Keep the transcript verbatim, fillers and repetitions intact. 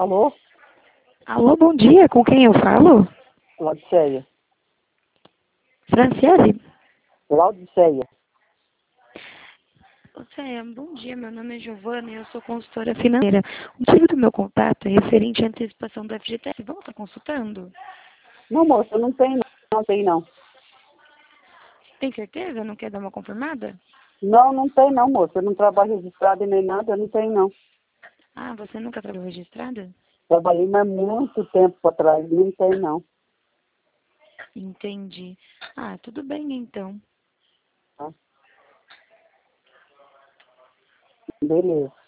Alô? Alô, bom dia. Com quem eu falo? Laudiceia. Franciele? Laudiceia. Você, bom dia. Meu nome é Giovana e eu sou consultora financeira. O motivo do meu contato é referente à antecipação do F G T S. Vamos estar consultando? Não, moça, não tem não. Não tem não. Tem certeza? Não quer dar uma confirmada? Não, não tem não, moça. Eu não trabalho registrado e nem nada, não tem não. Ah, você nunca trabalhou registrada? Trabalhei, mas muito tempo atrás, não tem não. Entendi. Ah, tudo bem então. Tá? Beleza.